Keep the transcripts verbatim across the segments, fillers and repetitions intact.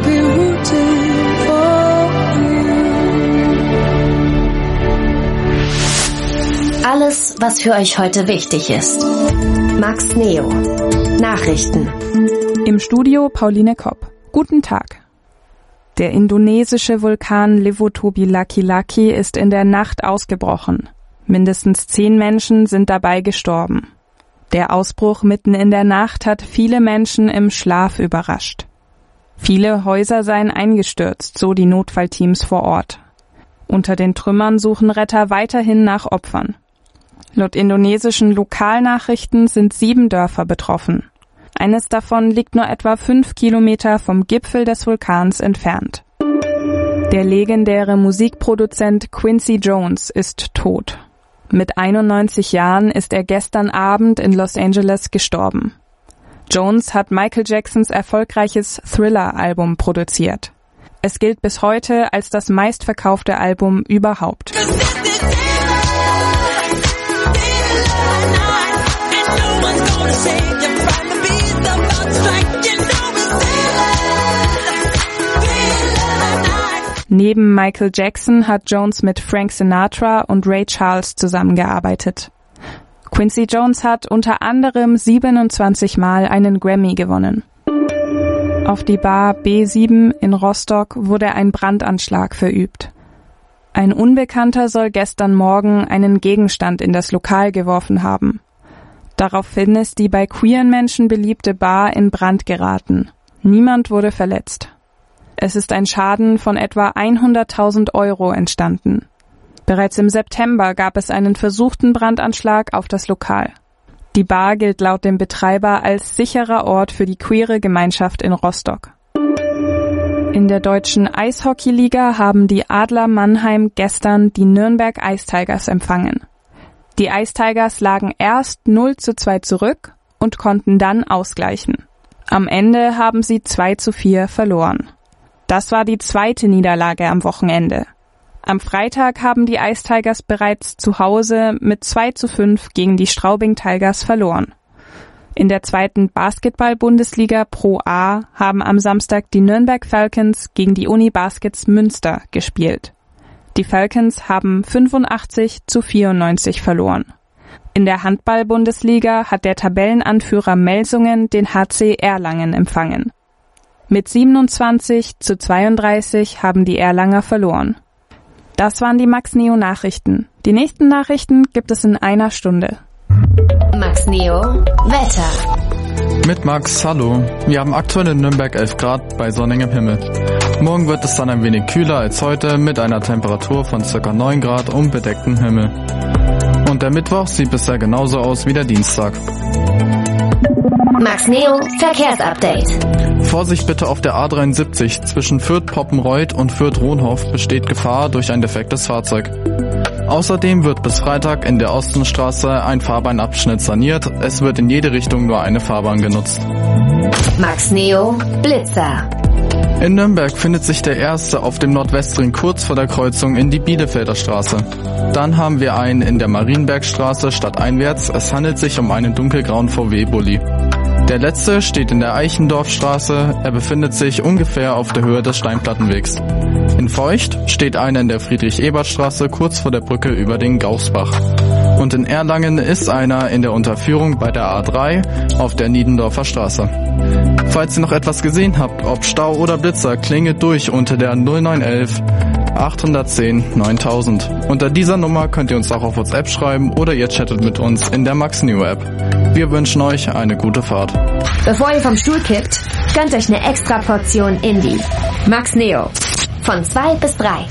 I'll be rooting for you. Alles, was für euch heute wichtig ist. Max Neo. Nachrichten. Im Studio Pauline Kopp. Guten Tag. Der indonesische Vulkan Levutobilaki-Laki ist in der Nacht ausgebrochen. Mindestens zehn Menschen sind dabei gestorben. Der Ausbruch mitten in der Nacht hat viele Menschen im Schlaf überrascht. Viele Häuser seien eingestürzt, so die Notfallteams vor Ort. Unter den Trümmern suchen Retter weiterhin nach Opfern. Laut indonesischen Lokalnachrichten sind sieben Dörfer betroffen. Eines davon liegt nur etwa fünf Kilometer vom Gipfel des Vulkans entfernt. Der legendäre Musikproduzent Quincy Jones ist tot. Mit einundneunzig Jahren ist er gestern Abend in Los Angeles gestorben. Jones hat Michael Jacksons erfolgreiches Thriller-Album produziert. Es gilt bis heute als das meistverkaufte Album überhaupt. Neben Michael Jackson hat Jones mit Frank Sinatra und Ray Charles zusammengearbeitet. Quincy Jones hat unter anderem siebenundzwanzig Mal einen Grammy gewonnen. Auf die Bar B sieben in Rostock wurde ein Brandanschlag verübt. Ein Unbekannter soll gestern Morgen einen Gegenstand in das Lokal geworfen haben. Daraufhin ist die bei queeren Menschen beliebte Bar in Brand geraten. Niemand wurde verletzt. Es ist ein Schaden von etwa hunderttausend Euro entstanden. Bereits im September gab es einen versuchten Brandanschlag auf das Lokal. Die Bar gilt laut dem Betreiber als sicherer Ort für die queere Gemeinschaft in Rostock. In der deutschen Eishockeyliga haben die Adler Mannheim gestern die Nürnberg Ice Tigers empfangen. Die Ice Tigers lagen erst null zu zwei zurück und konnten dann ausgleichen. Am Ende haben sie zwei zu vier verloren. Das war die zweite Niederlage am Wochenende. Am Freitag haben die Ice Tigers bereits zu Hause mit zwei zu fünf gegen die Straubing Tigers verloren. In der zweiten Basketball-Bundesliga Pro A haben am Samstag die Nürnberg Falcons gegen die Uni Baskets Münster gespielt. Die Falcons haben fünfundachtzig zu vierundneunzig verloren. In der Handball-Bundesliga hat der Tabellenanführer Melsungen den H C Erlangen empfangen. Mit siebenundzwanzig zu zweiunddreißig haben die Erlanger verloren. Das waren die Max Neo Nachrichten. Die nächsten Nachrichten gibt es in einer Stunde. Max Neo Wetter. Mit Max, hallo. Wir haben aktuell in Nürnberg elf Grad bei sonnigem Himmel. Morgen wird es dann ein wenig kühler als heute mit einer Temperatur von ca. neun Grad und bedecktem Himmel. Und der Mittwoch sieht bisher genauso aus wie der Dienstag. Max Neo Verkehrsupdate. Vorsicht bitte auf der A dreiundsiebzig. Zwischen Fürth-Poppenreuth und Fürth-Rohnhof besteht Gefahr durch ein defektes Fahrzeug. Außerdem wird bis Freitag in der Ostenstraße ein Fahrbahnabschnitt saniert. Es wird in jede Richtung nur eine Fahrbahn genutzt. Max Neo Blitzer. In Nürnberg findet sich der erste auf dem Nordwestring kurz vor der Kreuzung in die Bielefelder Straße. Dann haben wir einen in der Marienbergstraße stadteinwärts. Es handelt sich um einen dunkelgrauen V W-Bulli. Der letzte steht in der Eichendorfstraße. Er befindet sich ungefähr auf der Höhe des Steinplattenwegs. In Feucht steht einer in der Friedrich-Ebert-Straße kurz vor der Brücke über den Gaußbach. Und in Erlangen ist einer in der Unterführung bei der A drei auf der Niedendorfer Straße. Falls ihr noch etwas gesehen habt, ob Stau oder Blitzer, klingelt durch unter der null neun eins acht eins null neuntausend. Unter dieser Nummer könnt ihr uns auch auf WhatsApp schreiben oder ihr chattet mit uns in der Max Neo App. Wir wünschen euch eine gute Fahrt. Bevor ihr vom Stuhl kippt, gönnt euch eine extra Portion Indie. Max Neo. Von zwei bis drei.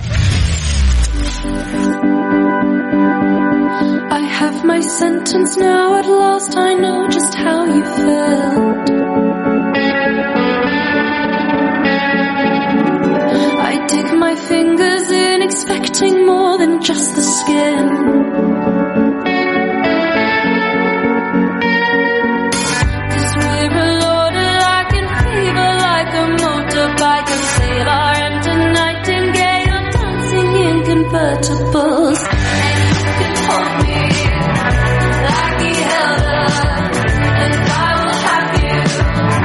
I have my sentence now, at last I know just how you felt. I dig my fingers in, expecting more than just the skin. Convertibles, and you can hold me like we held us, and I will have you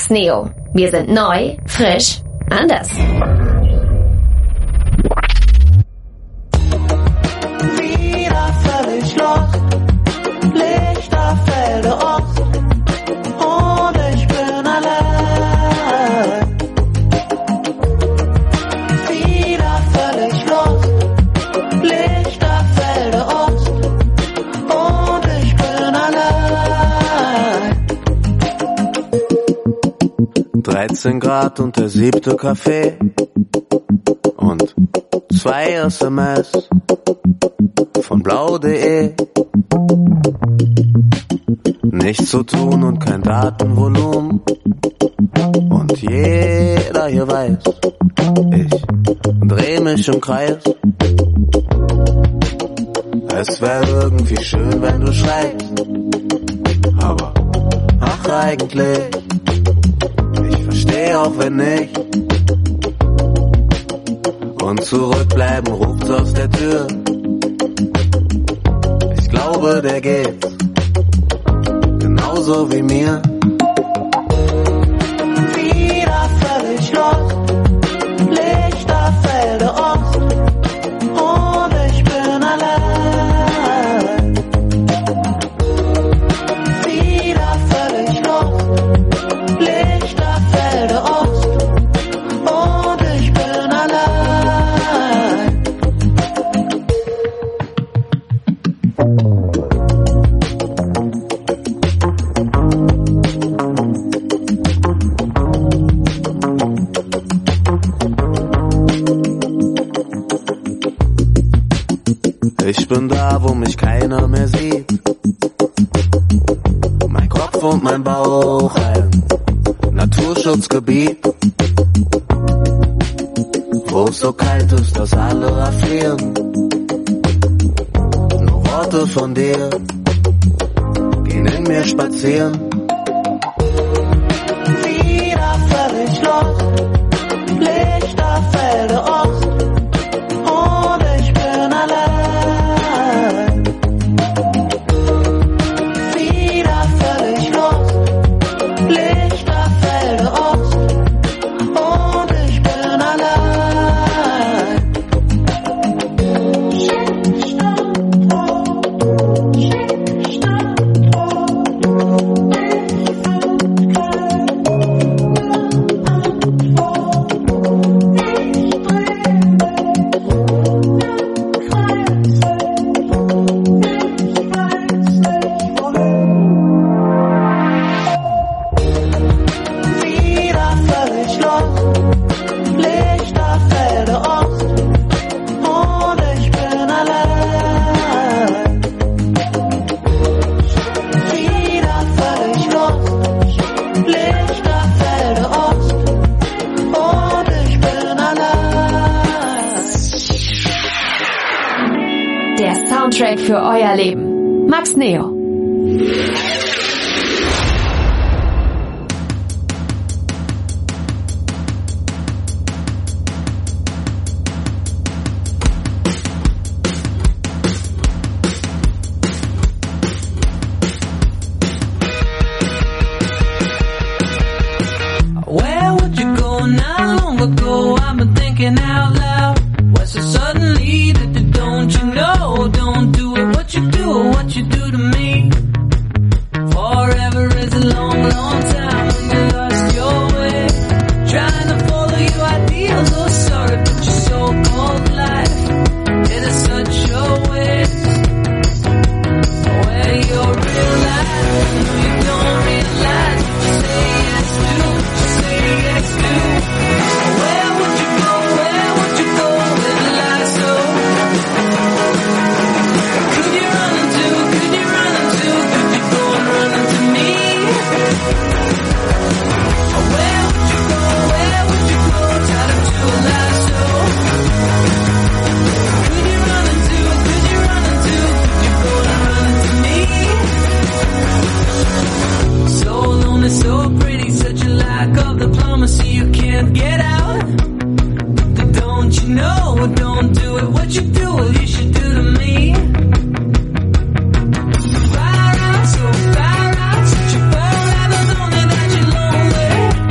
Max Neo. Wir sind neu, frisch, anders. Wieder völlig lost, Lichterfelde Ost, und ich bin allein. Wieder völlig lost, Lichterfelde Ost, und ich bin allein. dreizehn Grad und der siebte Kaffee und zwei S M S von blau punkt de. Nichts zu tun und kein Datenvolumen. Und jeder hier weiß, ich dreh mich im Kreis. Es wär irgendwie schön, wenn du schreibst. Aber ach eigentlich, ich versteh auch wenn nicht. Und zurückbleiben ruft's aus der Tür. Ich glaube, der geht genauso wie mir. Wieder völlig lost, Lichterfelde Ost, und ich bin allein. Wieder völlig lost, Lichterfelde Ost, und ich bin allein. Ich bin da, wo mich keiner mehr sieht. Mein Kopf und mein Bauch ein Naturschutzgebiet, wo es so kalt ist, dass alle erfrieren. Nur Worte von dir gehen in mir spazieren. Wieder völlig lost, Lichterfelde Ost, und ich bin allein. Wieder völlig lost, Lichterfelde Ost, und ich bin allein. Wieder völlig lost, Lichterfelde Ost, und ich bin allein. Wieder völlig lost, Lichterfelde Ost, und ich bin allein. Der Soundtrack für euer Leben. Max Neo. Where would you go not long ago? I've been thinking out loud. What's it suddenly that you don't you know? Don't do it what you do or what you do to me. Forever is a long, long time when you lost your way. Trying to follow your ideals, oh sorry, but your so-called life, it is such a waste. Where your real life, you don't realize what you say yes to, what you say yes to. Where would you go, where would you go with a lie so? Could you run into, could you run into, could you go and run into me? Where would you go, where would you go, tied up to a lie so? Could you run into, could you run into, could you go and run into me? So lonely, so pretty, such a lack of diplomacy, you can't get out. But don't you know, don't do it what you do, what you should do to me. Far out, so far out, such a far out, not only that you're lonely.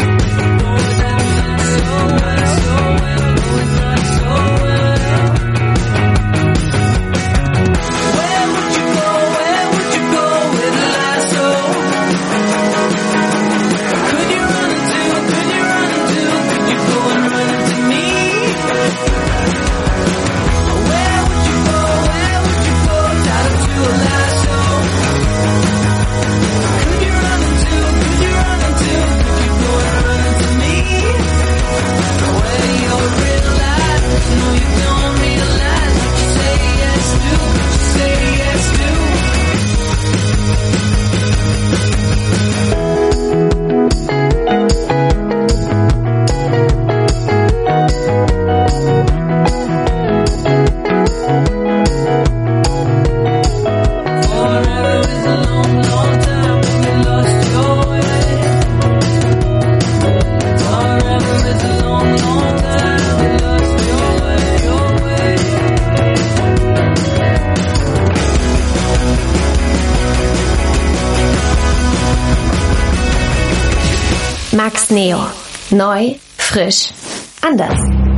Neu, frisch, anders.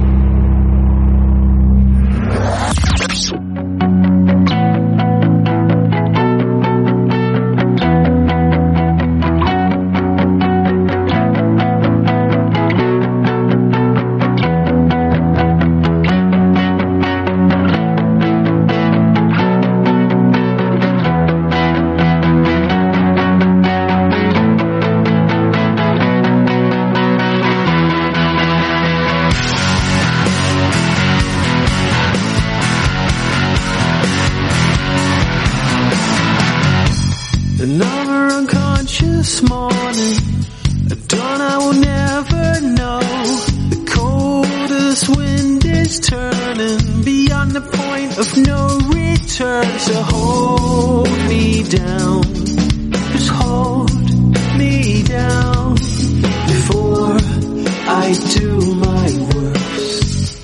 Another unconscious morning, a dawn I will never know. The coldest wind is turning beyond the point of no return. So hold me down, just hold me down before I do my worst.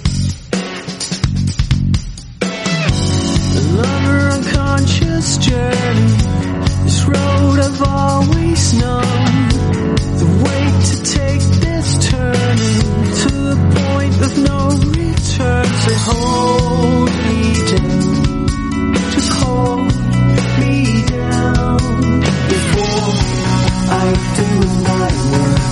Another unconscious journey, this road I've always known, the way to take this turning to the point of no return. So hold me down, just hold me down before I do my worst.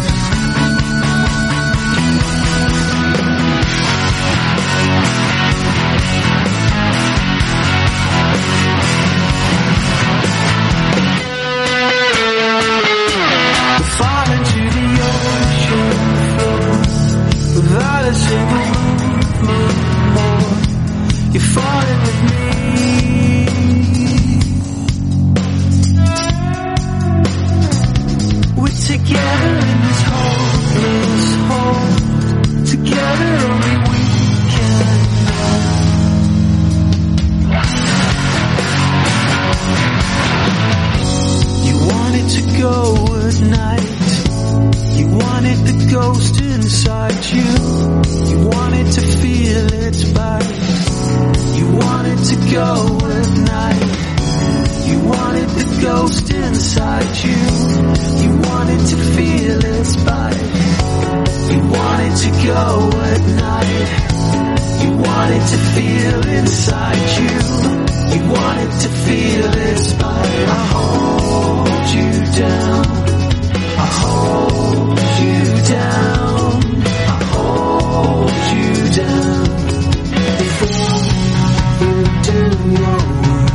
Fall into the ocean floor without a single movement more. You're falling with me. We're together in this hopeless hole. Together only we can know. You wanted to go at night. You wanted the ghost inside you. You wanted to feel its bite. You wanted to go at night. You wanted the ghost inside you. You wanted to feel its bite. You wanted to go at night. You wanted to feel inside you. You wanted to feel its bite. I hold you down. I hold you down, I hold you down before you do your worst.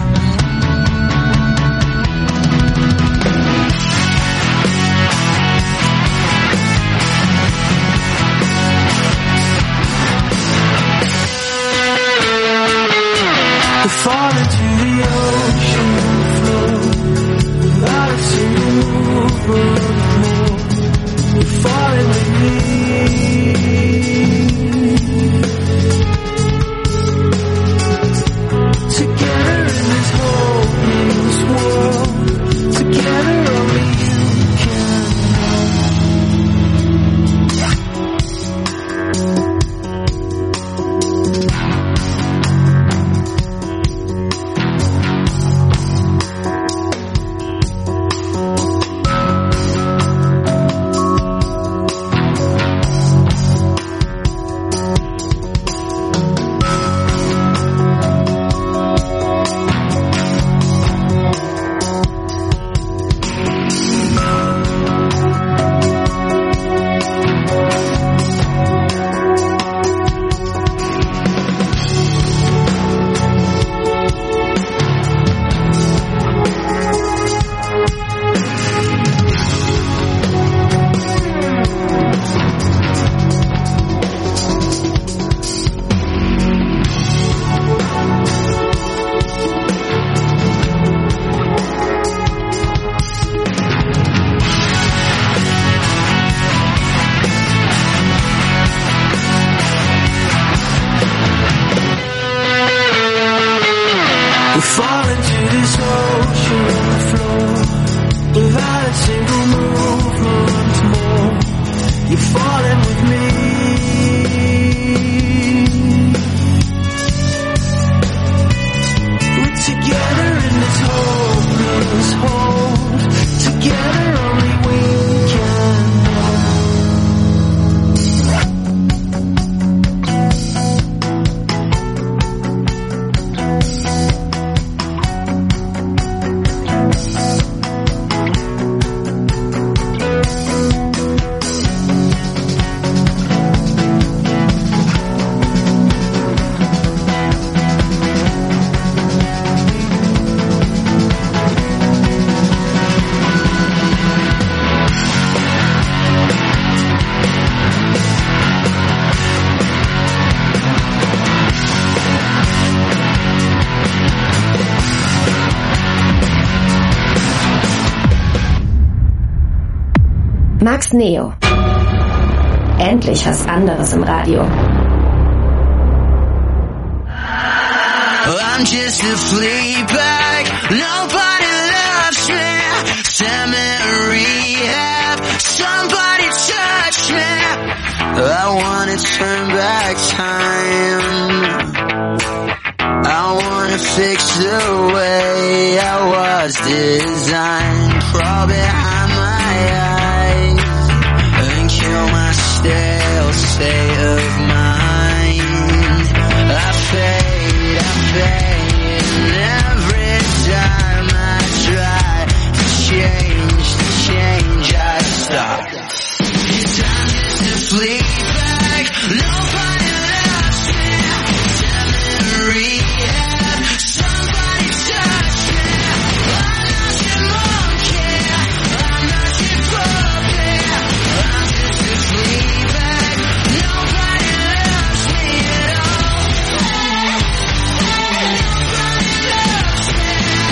We fall into the ocean floor without a single movement more. You're falling with me. Together in this hopeless world. Together only you can fall into this ocean floor without a single movement more. You're falling with me. We're together in this hopeless hold. Together only we can know. Max Neo. Endlich was anderes im Radio. I'm just a flea bag, nobody loves me. Send me to rehab, somebody touch me. I wanna turn back time, I wanna fix the way I was designed. Crawl behind my eyes and kill my stale state of mind. I fade, I fade, and every time I try to change, to change, I stop. 'Cause I'm just a flea bag, nobody loves me. Send me to rehab, somebody touch me. I'm not your monkey, I'm not your puppy. I'm just a flea bag, nobody loves me at all. Nobody loves me.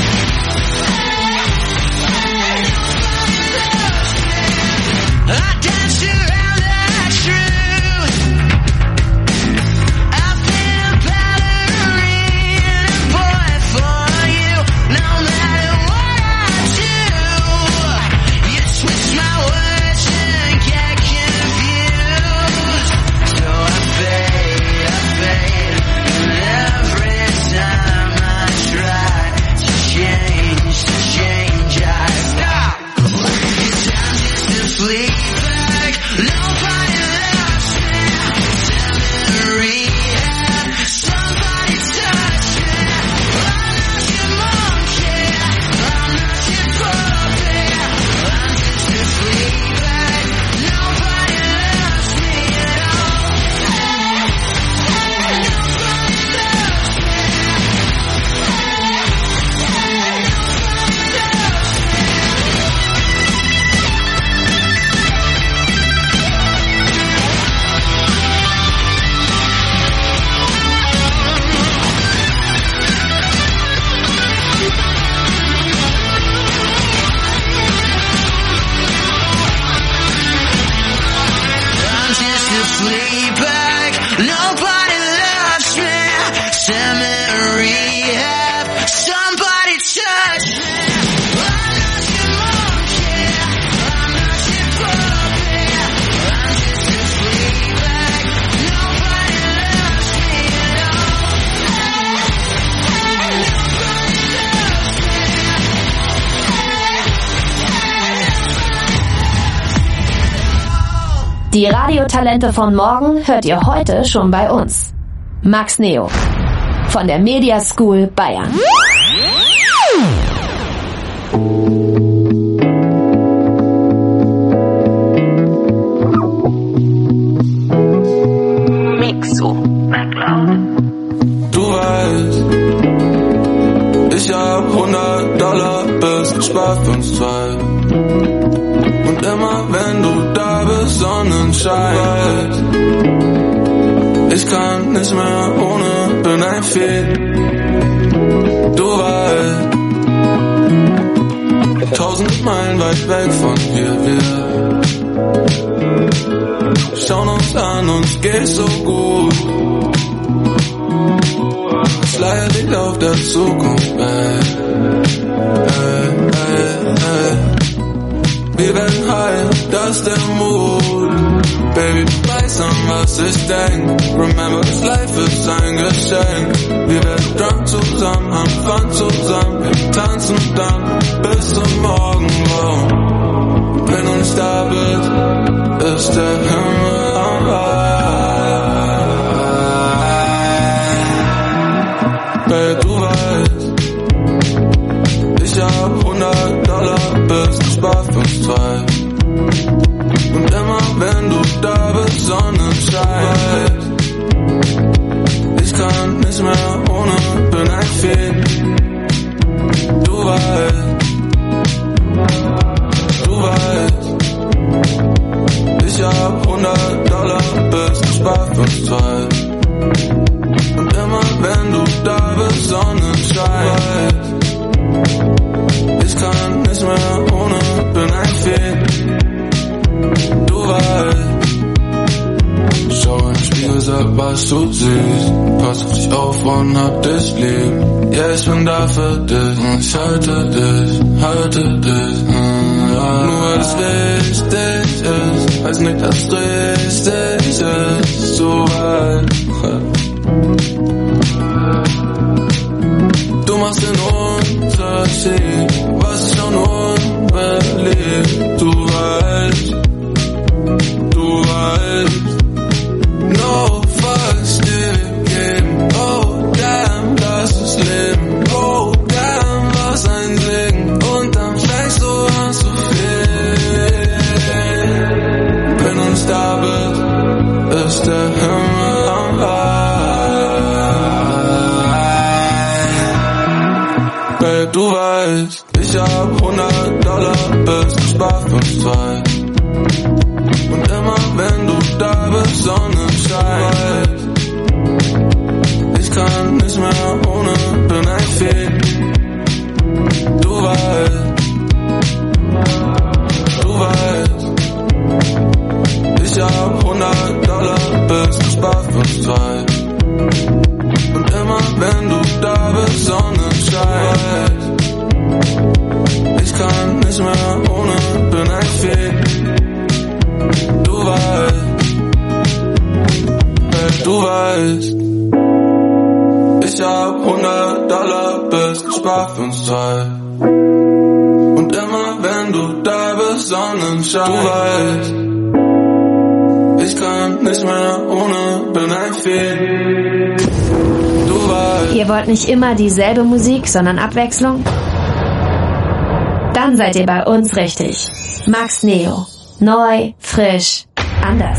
I dance around that truth. I've been a ballerina boy for you. No matter what I do, you twist my words and get confused. So I fade, I fade, and every time I try to change, to change, I stop. 'Cause I'm just a flea bag, nobody loves me. Send me to rehab, somebody touch me. I'm not your monkey, I'm not your puppy. I'm just a flea bag, nobody loves me at all. Nobody loves me. I'm just a flea bag, nobody loves me. Send me to rehab, somebody touch me. I'm not your monkey, I'm not your puppy. I'm just a flea bag, nobody loves me at all. Nobody loves me. Die Radiotalente von morgen hört ihr heute schon bei uns. Max Neo von der Media School Bayern. Mixo, MacLeod. Du weißt, ich hab hundert Dollar bis spar für uns zwei. Und immer wenn du da bist, Sonnenschein. Ich kann nicht mehr ohne, bin ein Fehl. Du weißt, tausend Meilen weit weg von hier, wir schauen uns an, uns geht's so gut. Das Leier liegt auf der Zukunft, ey, ey, ey, ey. Wir werden high, das ist der Mut. Baby, du weißt an, was ich denk. Remember, this life ist ein Geschenk. Wir werden drunk zusammen, haben Fun zusammen. Wir tanzen dann bis zum Morgen. Wow. Wenn du nicht da bist, ist der Himmel am Rhein. Baby, du weißt, ich hab hundert Dollar bis spar für uns zwei. Und immer wenn du da bist, Sonnenschein. Ich kann nicht mehr ohne, bin ein Fehl. Du weißt, du weißt, ich hab hundert deshalb warst du süß. Pass auf dich auf und hab dich lieb. Ja, yeah, ich bin da für dich. Ich halte dich, halte dich. Ja. Nur weil es wichtig ist, heißt nicht, dass es richtig ist. So weit. Du machst den Unterschied, was ich schon unbeliebt. Du weißt, du weißt. No fucks gegeben. Oh damn, das ist Leben. Oh damn, was ein Segen. Und dann fängst du an zu fehlen. Wenn du nicht da bist, ist der Himmel am High. Babe, du weißt, ich hab hundert Dollar bis ich spar fünf zwei. Und immer wenn du da bist, Sonnenschein. Ich kann nicht mehr ohne, bin ein Fee. Du weißt, du weißt. Ich hab hundert Dollar bis ich spar fünf zwei. Und immer wenn du da bist, Sonnenschein. Ich kann nicht mehr ohne, bin ein Fee. Du weißt, hey, du weißt, ich hab hundert Dollar bis ich spar fünf zwei. Und immer wenn du da bist, Sonnenschein. Du weißt, ich kann nicht mehr ohne, bin ein Fee. Du weißt. Ihr wollt nicht immer dieselbe Musik, sondern Abwechslung? Dann seid ihr bei uns richtig. Max Neo. Neu, frisch, anders.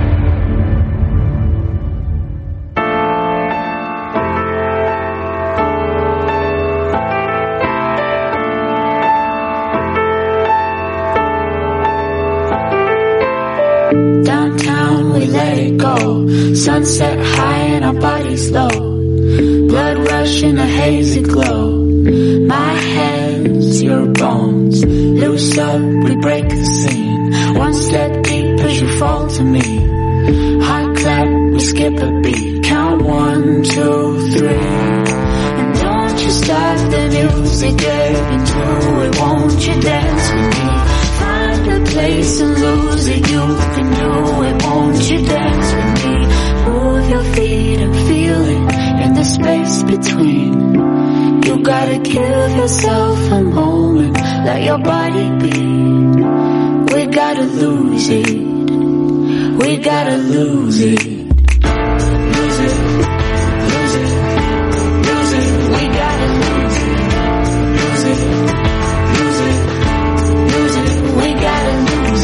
Downtown we let it go. Sunset high and our bodies low. Blood rush in a hazy glow. My hands, your bones. Loose up, we break the scene. One step deep as you fall to me. Hot clap, we skip a beat. Count one, two, three. And don't you stop the music, get into it. Won't you dance with me? Find a place and lose it. You can do it. Won't you dance with me? Move your feet and feel it in the space between. You gotta give yourself a moment. Let your body be. We gotta lose it. We gotta lose it. Lose it. Lose it. Lose it. We gotta lose it. Lose it. Lose it. Lose it. We gotta lose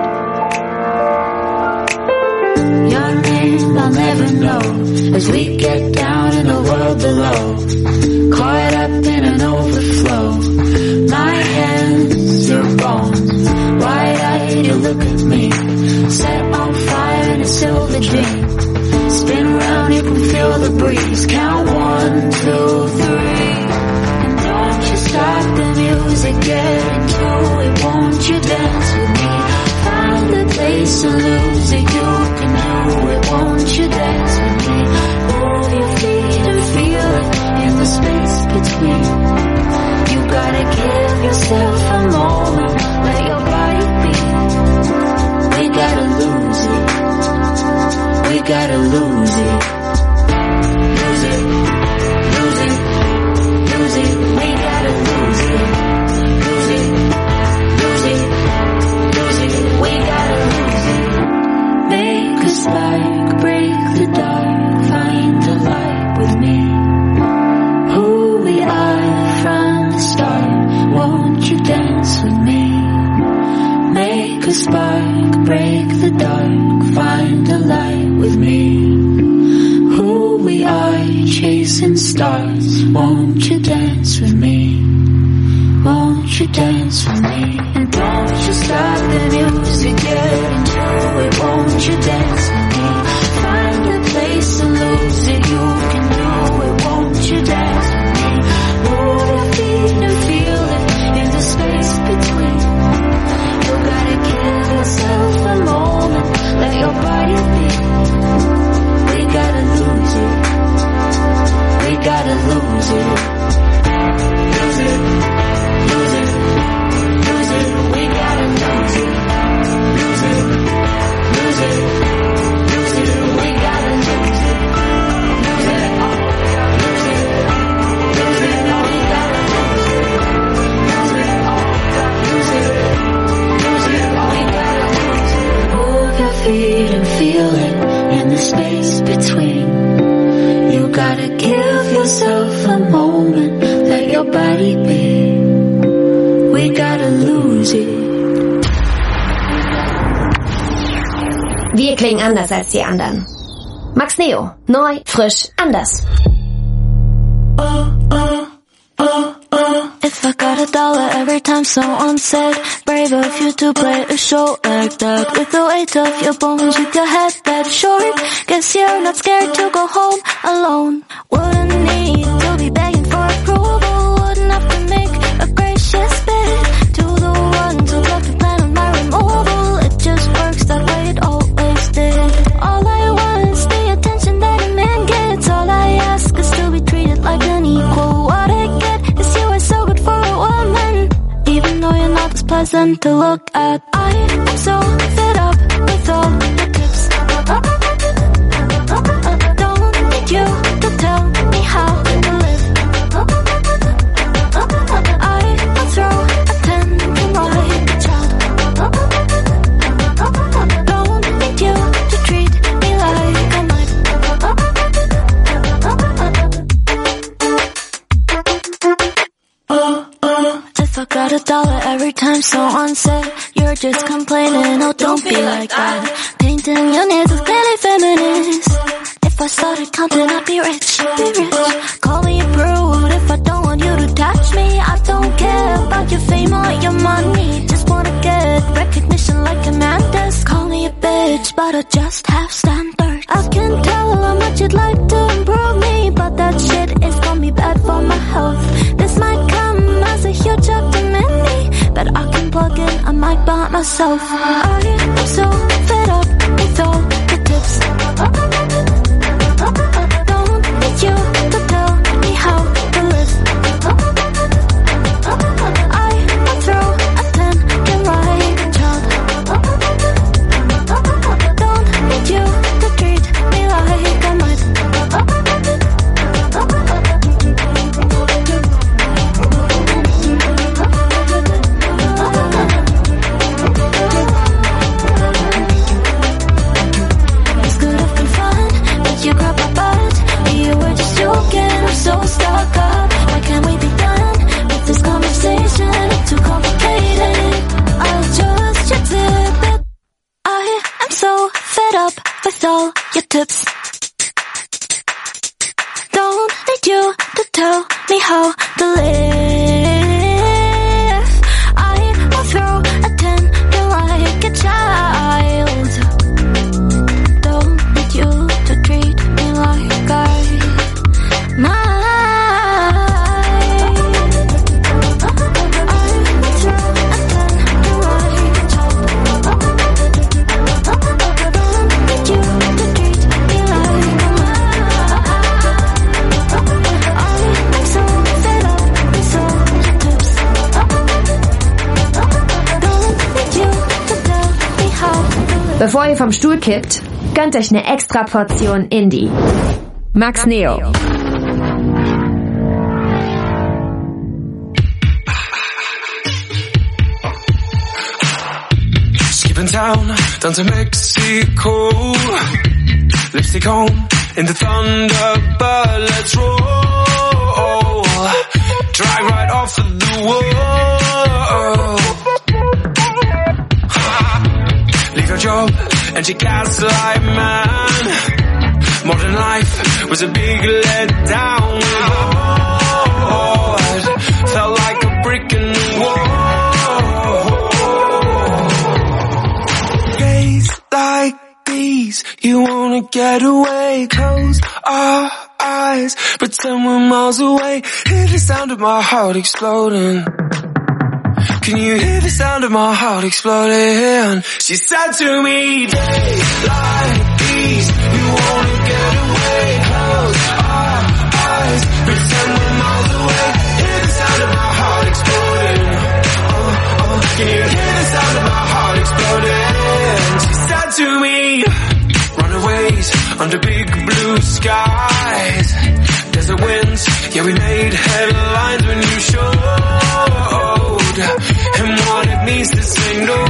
it. Your name I'll never know as we get down in the world below. Caught up in an overflow. My hands, your bones. Wide-eyed, you look at me. Set on fire in a silver dream. Spin around, you can feel the breeze. Count one, two, three. And don't you stop the music, get into it. Won't you dance with me? Find a place and lose it. You can do it. Won't you dance with me? Move your feet and feel it in the space between. You gotta give yourself a moment. Let your body be. We gotta lose it. We gotta lose it. Lose it. Lose it. Lose it. We gotta lose it. Lose it. Lose it. Lose it. We gotta lose it. Make a spark, break the dark, find the light with me. Who we are from the start. Won't you dance with me? Make a spark, break the dark, find the light with me. Who we are, chasing stars. Won't you dance with me? Won't you dance with me? And don't you stop the music, get into it. Won't you dance with me? Find a place and lose it. You can do it. Won't you dance with me? Move your feet and feel it in the space between. You gotta give yourself a moment. Let your body be. We Wir klingen anders als die anderen. Max Neo. Neu, frisch, anders. If I got a dollar every time someone said brave of you to play a show like that, with the weight of your bones, with your head that short, guess you're not scared to go home alone. Wouldn't need to be begging for approval, wouldn't have to make a gracious bid to the ones who love to plan on my removal. It just works that way, it always did. All I want is the attention that a man gets. All I ask is to be treated like an equal. What I get is you are so good for a woman, even though you're not as pleasant to look at. I am so fed up with all the tips. Don't need you to tell me how to live. I will throw a tantrum like a child. Don't need you to treat me like a knight. If I got a dollar every time someone said you're just complaining, oh don't be like that. Painting your nails is clearly feminist. If I started counting I'd be rich, be rich. Call me a prude if I don't want you to touch me. I don't care about your fame or your money, just wanna get recognition like a man does. Call me a bitch but I just have standards. I can tell how much you'd like to improve me, but that shit is gonna be bad for my health. This might come as a huge up to many, but I can plug in a mic by myself. I am so fed up with all the tips. Don't need you to tell me how to live. I will throw a tantrum like a child. Don't need you to treat me like a knight. This could have been fun, but you grabbed my butt. You were just joking, I'm so stuck up. Why can't we be done with this conversation? It's too complicated, I'll just zip it. I am so fed up with all your tips. Don't need you to tell me how to live. I will throw a tantrum like a child. Don't need you to treat me like I might. I will throw a tantrum like a child. Don't need you to treat me like a might. I'm so fed up with all your tips. Don't need you to tell me how to live. Bevor ihr vom Stuhl kippt, gönnt euch eine extra Portion Indie. Max Neo. Skipping town down to Mexico. Lipstick on in the Thunderbird. Let's roll. Drive right off of the wall. Leave your job and she gaslight man. Modern life was a big letdown. Lord, felt like a brick in the wall. Days like these, you wanna get away. Close our eyes, pretend we're miles away. Hear the sound of my heart exploding. Can you hear the sound of my heart exploding? She said to me, days like these, you wanna get away. Close our eyes, pretend we're miles away. Hear the sound of my heart exploding. Oh, oh, can you hear the sound of my heart exploding? She said to me, runaways under big blue skies. Desert winds, yeah we made headlines when you showed him what it means to say no.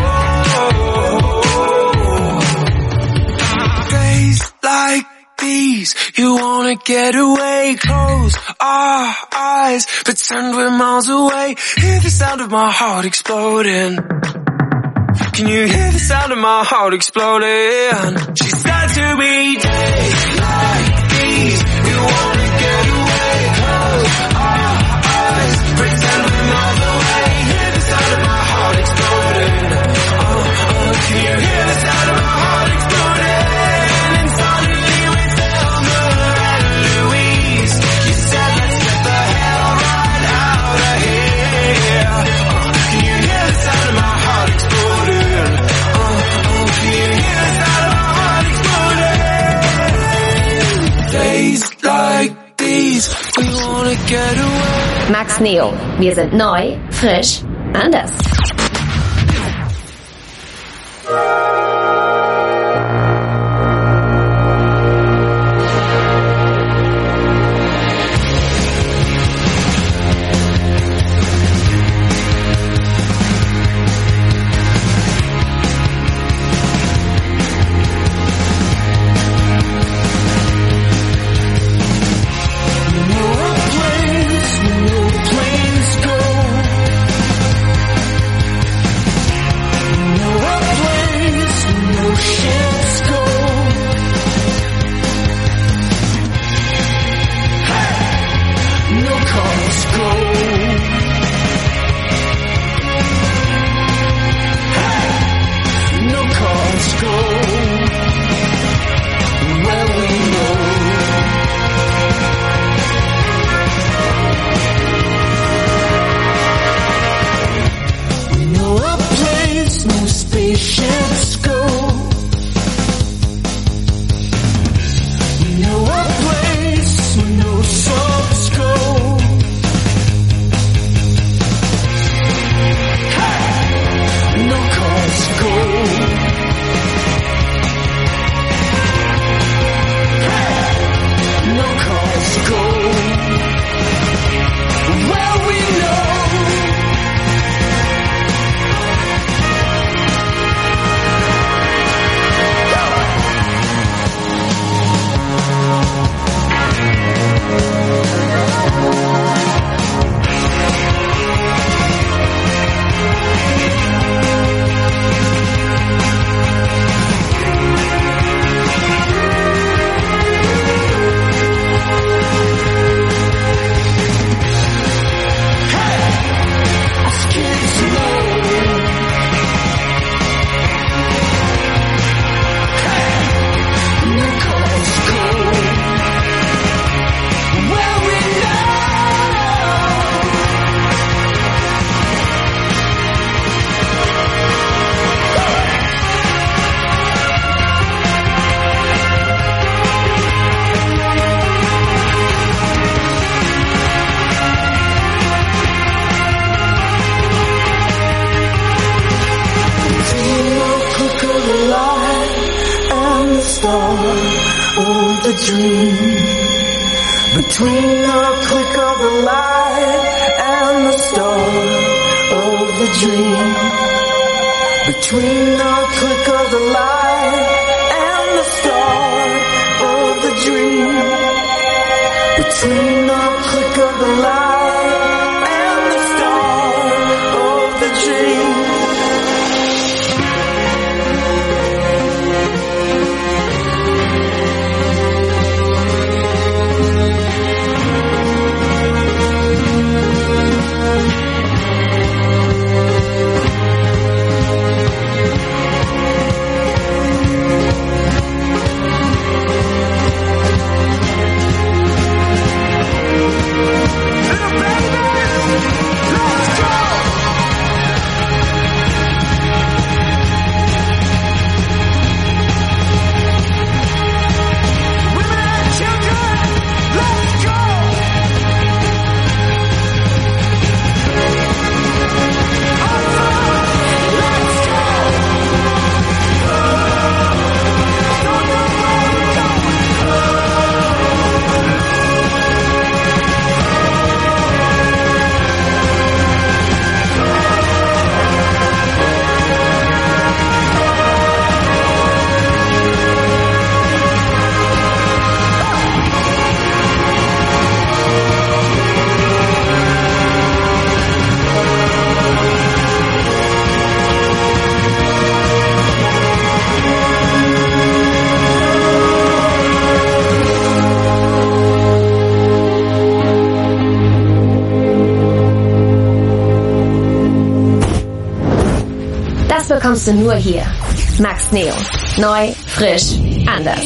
Days like these, you wanna get away. Close our eyes, pretend we're miles away. Hear the sound of my heart exploding. Can you hear the sound of my heart exploding? She said to me, days like these, we wanna get away. Close our eyes, pretend we're miles away. Hear the sound of my heart exploding. Oh, oh, can you hear the sound of my heart exploding? And suddenly we found Mother and Louise. She said, let's get the hell right out of here. Oh, can you hear the sound of my heart exploding? Oh, oh, can you hear the sound of my heart exploding? Days like these, we wanna get away. Max Neo. Wir sind neu, frisch, anders. Little bekommst du nur hier. Max Neo. Neu, frisch, anders.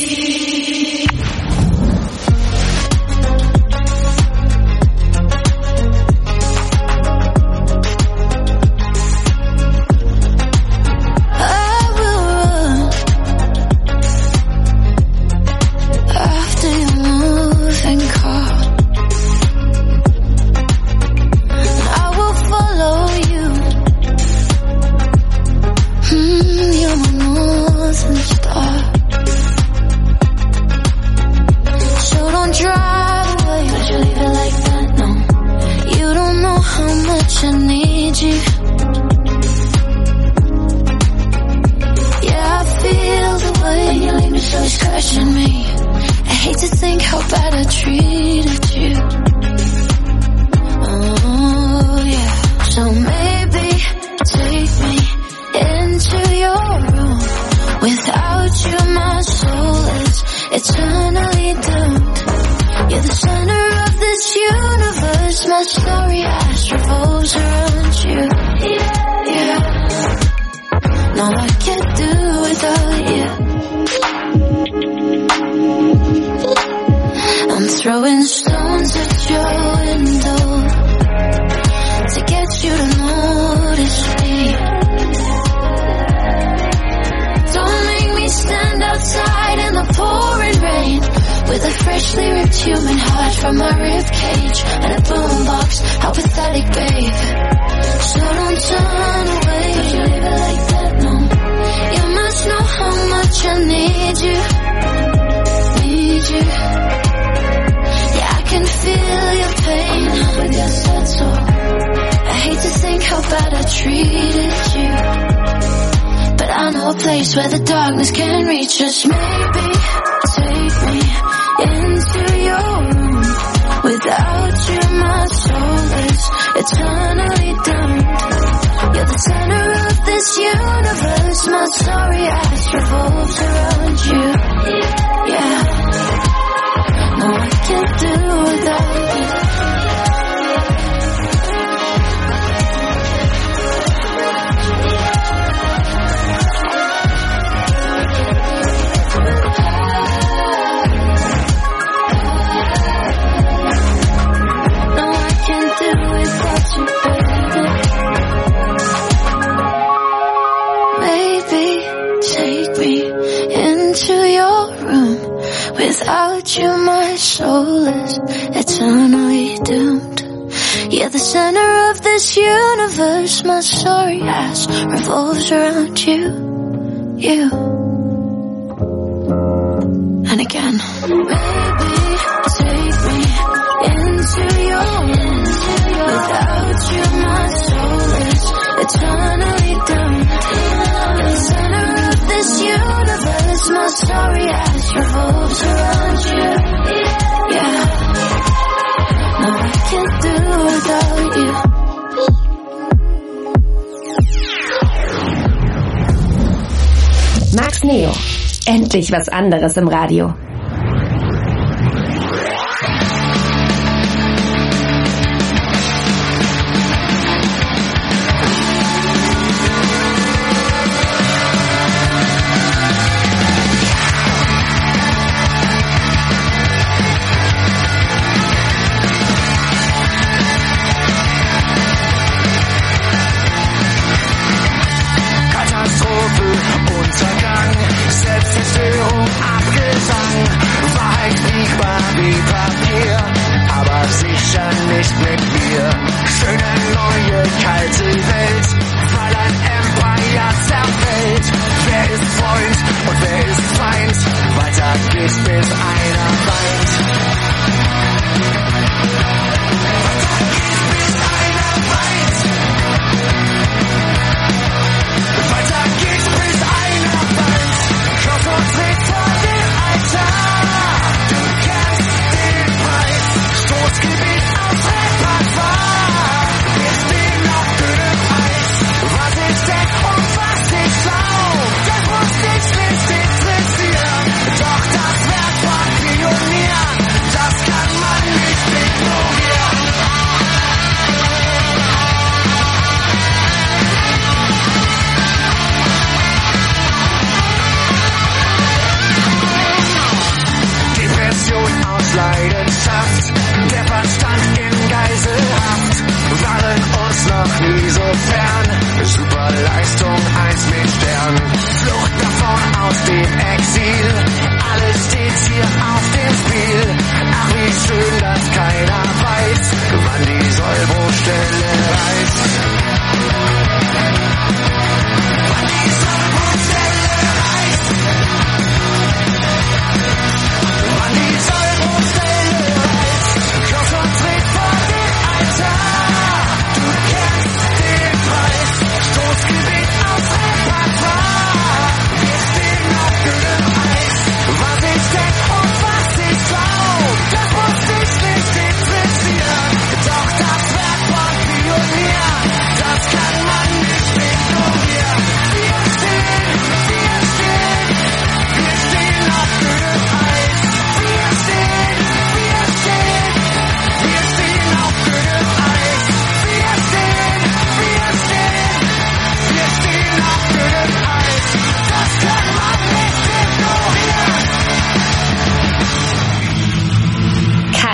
Where the darkness can reach us. Maybe take me into your room. Without you my soul is eternally doomed. You're the center of this universe. My sorry ass revolves around you. Yeah, no I can't do without you. Without you my soul is eternally doomed. You're the center of this universe. My sorry ass revolves around you. You. And again. Maybe take me into your room. Without you my soul is eternally doomed. You're the center of this universe. My sorry ass revolves around you. Yeah. No, I can't do without you. Max Neo. Endlich was anderes im Radio. Doch das wird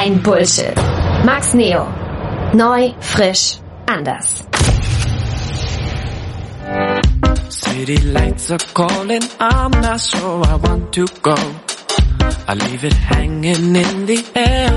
ein Bullshit. Max Neo. Neu, frisch, anders. City lights are calling, I'm not sure I want to go. I leave it hanging in the air.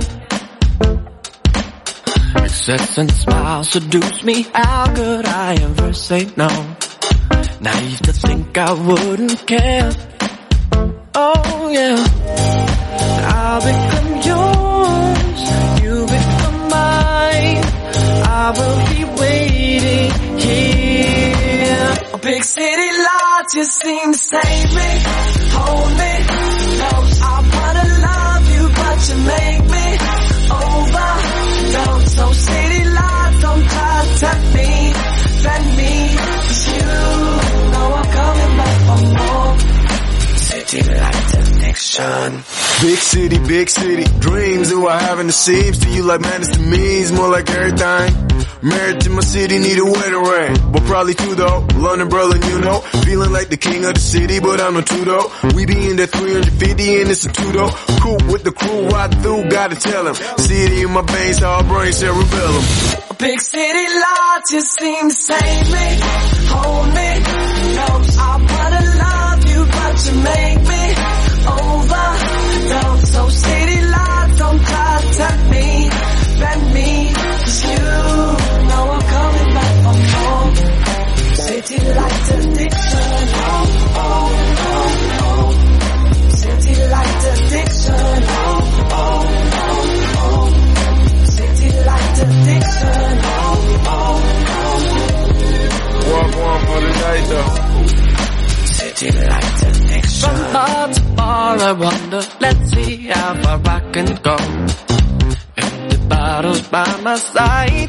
Incessant smiles seduce me, how could I ever say no? Naive to think I wouldn't care. Oh yeah, I'll become yours, you become mine. I will be waiting here. Oh, big city lights, you seem to save me, hold me close. I wanna love you, but you make me overdose. So city lights, don't try to tempt me, bend me, 'cause you know I'm coming back for more. City lights addiction. Big city, big city, dreams that we're having the seams. To you like madness, to me it's more like everything. Married to my city, need a wedding ring, but probably two though. London Berlin, you know, feeling like the king of the city, but I'm no two though. We be in that three hundred fifty and it's a two though. Cool with the crew, ride through, gotta tell him. City in my veins, our brains cerebellum. Big city lights, you seem to save me, hold me close. I wanna love you, but you make me overdose. So city lights, don't try to tempt me, bend me, 'cause you know I'm coming back for more. City lights addiction, oh, oh, oh, oh. City lights addiction, oh, oh, oh, oh. City lights addiction, oh, oh, oh. Walk one for the night though. City lights addiction. From bar to bar I wander, let's see how far I can go. Empty bottles by my side,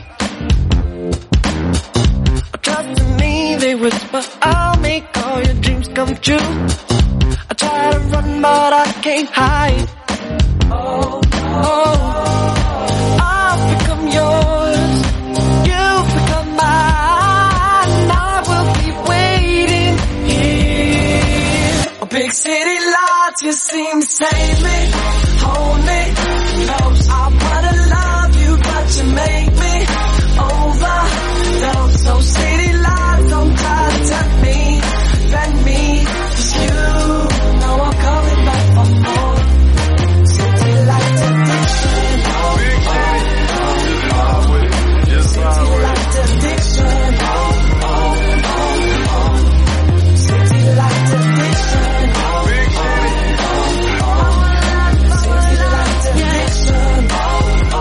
trust in me, they whisper, I'll make all your dreams come true. I try to run but I can't hide. Oh, oh, I've become yours, you've become mine. I will be waiting here. Oh, big city lights, you seem to save me, hold me close. I wanna love you, but you make me overdose. So city lights, don't try to tempt me, bend me, 'cause you know I'm coming back for more. City lights addiction, oh, oh, oh, oh. City lights addiction, oh, oh, oh, oh. City lights addiction, oh, oh, oh, oh. City lights addiction, oh,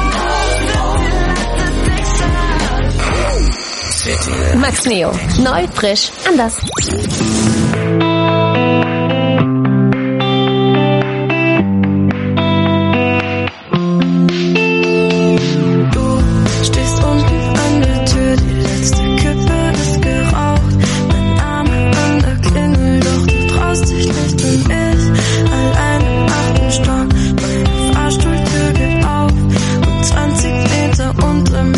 oh, oh, oh. Max Neo. Neu, frisch, anders.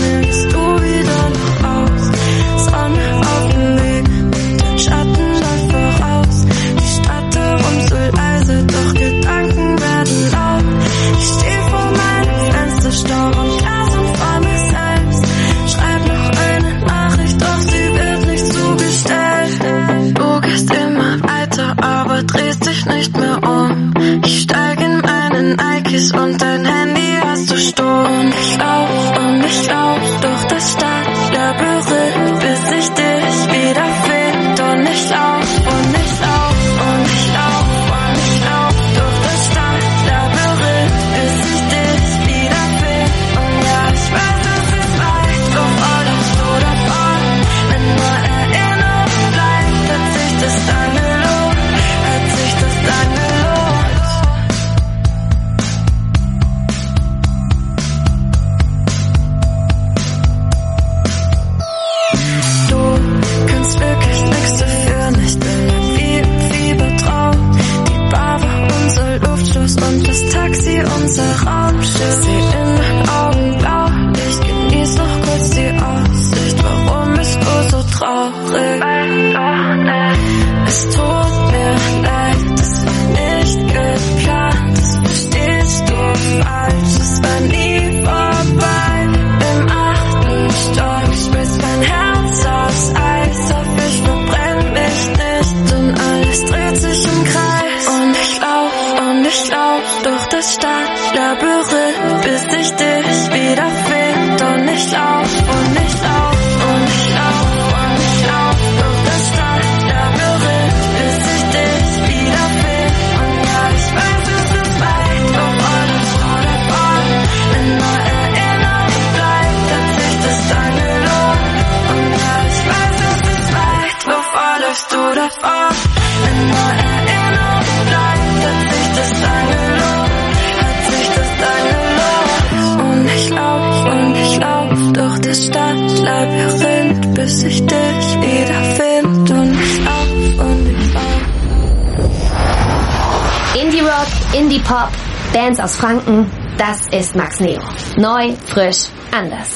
Schatten läuft lauf durch das Stadtlabyrinth, bis ich dich wiederfind. Und ich lauf, und ich lauf, und ich lauf, und ich lauf durch das Stadtlabyrinth, bis ich dich wiederfind. Und ja, ich weiß, es ist weit, doch alles vor davon. In der Erinnerung bleibt, hat sich das dann gelohnt. Und ja, ich weiß, es ist weit, wovor läufst du davon? In der Erinnerung bleibt, hat sich das dann gelohnt, hat sich das dann gelohnt. Und ich lauf, und ich lauf durch das Stadtlabyrinth, bis ich dich wiederfind. Und ich lauf, und ich lauf. Indie Rock, Indie Pop, Bands aus Franken, das ist Max Neo. Neu, frisch, anders.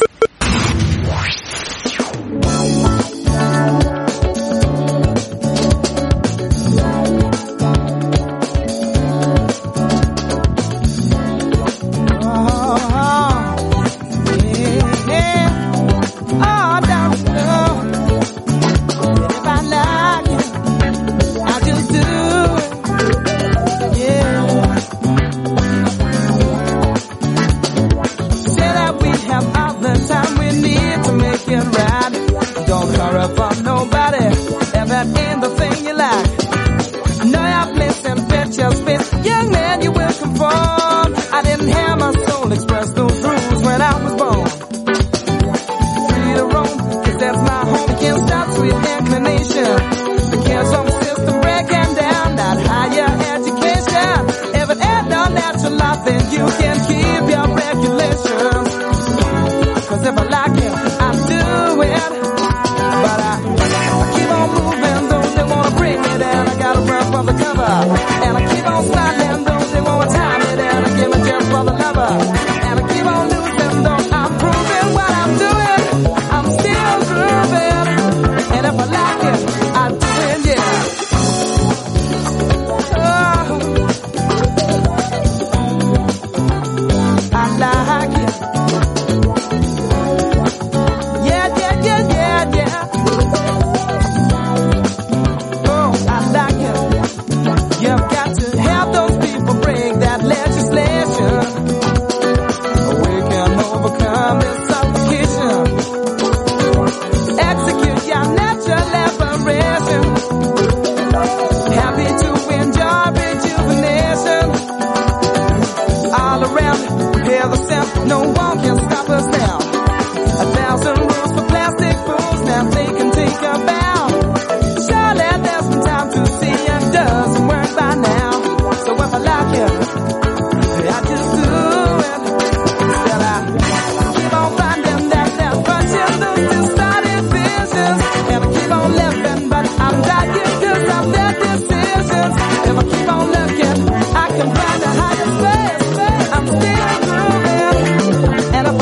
And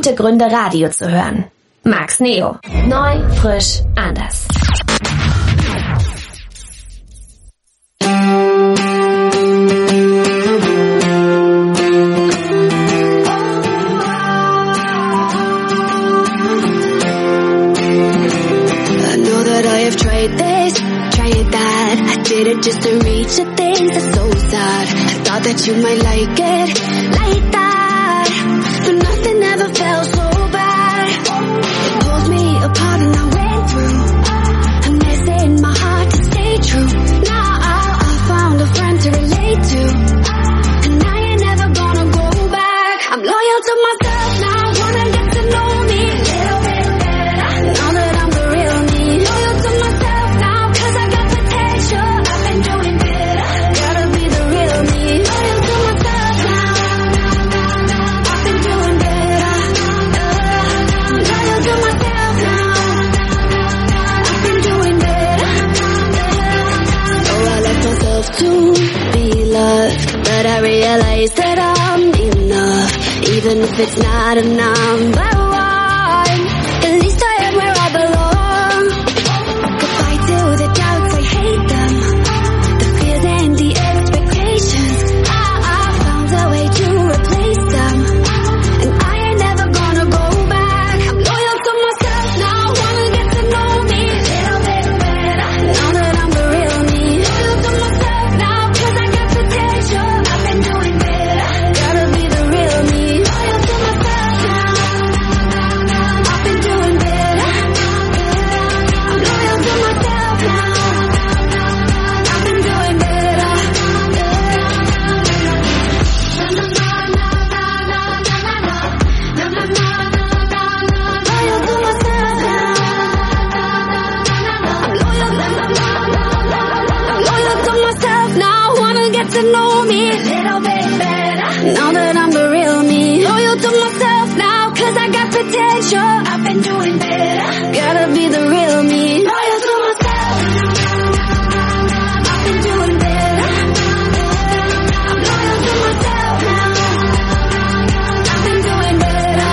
gute Gründe, Radio zu hören. Max Neo. Neu, frisch, anders. Did it just to reach the things that's so sad. I thought that you might like it, like that. But nothing ever felt so bad. It pulled me apart and I went through a mess in my heart to stay true. Now I, I found a friend to relate to, and I ain't never gonna go back. I'm loyal to myself now, wanna get to know me a little bit better. Now that I'm the real me, loyal to myself now, cause I got potential. Doing better, gotta be the real me. Loyal to myself now. I've been doing better. Loyal to myself now. I've been doing better. So I left myself to be loved, but I realized that I'm enough, even if it's not a number one. At least I am where I belong. Goodbye to the doubts, I hate them. And the expectations, I, I found a way to replace them, and I ain't never gonna go back. I'm loyal to myself now, wanna get to know me a little bit better. Now that I'm the real me, loyal to myself now, cause I got potential. I've been doing better, gotta be the real me. Loyal to myself now, I've been doing better. I'm loyal to myself now, I've been doing better. To know me a little bit better. Now that I'm the real me, loyal to myself now, cause I got potential. I've been doing better, gotta be the real me. Loyal to myself, I've been doing better. I'm loyal to myself now, I've been doing better.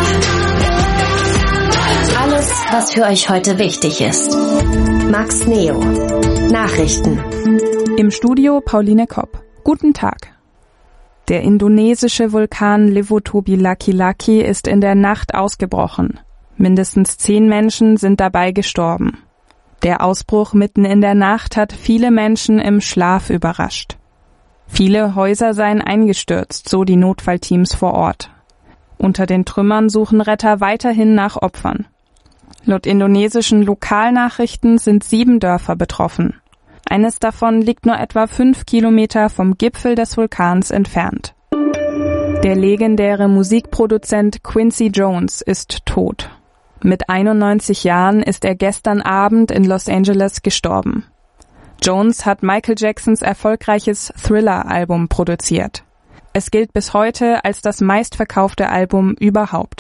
Alles, was für euch heute wichtig ist. Max Neo. Nachrichten. Im Studio Pauline Kopp. Guten Tag. Der indonesische Vulkan Lewotobila-Laki ist in der Nacht ausgebrochen. Mindestens zehn Menschen sind dabei gestorben. Der Ausbruch mitten in der Nacht hat viele Menschen im Schlaf überrascht. Viele Häuser seien eingestürzt, so die Notfallteams vor Ort. Unter den Trümmern suchen Retter weiterhin nach Opfern. Laut indonesischen Lokalnachrichten sind sieben Dörfer betroffen. Eines davon liegt nur etwa fünf Kilometer vom Gipfel des Vulkans entfernt. Der legendäre Musikproduzent Quincy Jones ist tot. Mit einundneunzig Jahren ist er gestern Abend in Los Angeles gestorben. Jones hat Michael Jacksons erfolgreiches Thriller-Album produziert. Es gilt bis heute als das meistverkaufte Album überhaupt.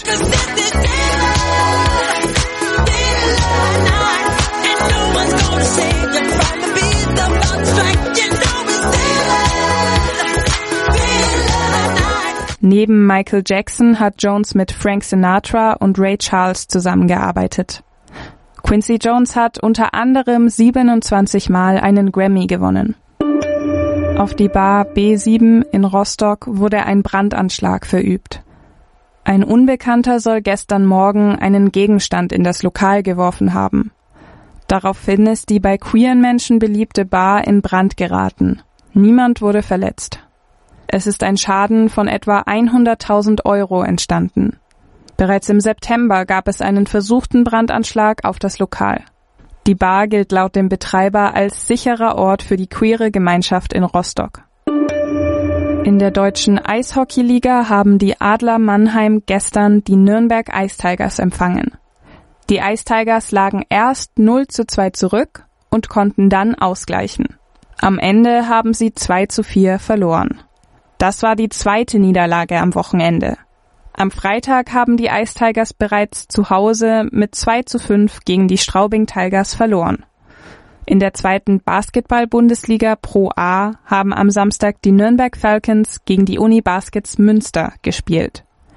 Neben Michael Jackson hat Jones mit Frank Sinatra und Ray Charles zusammengearbeitet. Quincy Jones hat unter anderem siebenundzwanzig Mal einen Grammy gewonnen. Auf die Bar B sieben in Rostock wurde ein Brandanschlag verübt. Ein Unbekannter soll gestern Morgen einen Gegenstand in das Lokal geworfen haben. Daraufhin ist die bei queeren Menschen beliebte Bar in Brand geraten. Niemand wurde verletzt. Es ist ein Schaden von etwa hunderttausend Euro entstanden. Bereits im September gab es einen versuchten Brandanschlag auf das Lokal. Die Bar gilt laut dem Betreiber als sicherer Ort für die queere Gemeinschaft in Rostock. In der deutschen Eishockeyliga haben die Adler Mannheim gestern die Nürnberg Ice Tigers empfangen. Die Ice Tigers lagen erst null zu zwei zurück und konnten dann ausgleichen. Am Ende haben sie zwei zu vier verloren. Das war die zweite Niederlage am Wochenende. Am Freitag haben die Ice Tigers bereits zu Hause mit zwei zu fünf gegen die Straubing Tigers verloren. In der zweiten Basketball-Bundesliga Pro A haben am Samstag die Nürnberg Falcons gegen die Uni Baskets Münster gespielt.